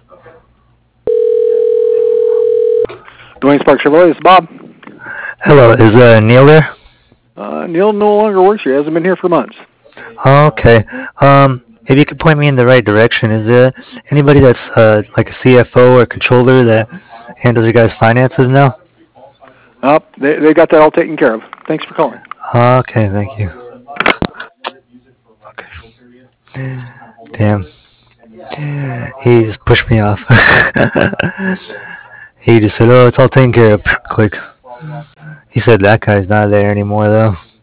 Dwayne Sparks Chevrolet, this is Bob. Hello, is Neil there? Neil no longer works here. He hasn't been here for months. Okay. If you could point me in the right direction, is there anybody that's like a CFO or controller that handles your guys' finances now? They got that all taken care of. Thanks for calling. Okay, thank you. Okay. Damn. He just pushed me off. He just said, "Oh, it's all taken care of." Quick. He said that guy's not there anymore, though.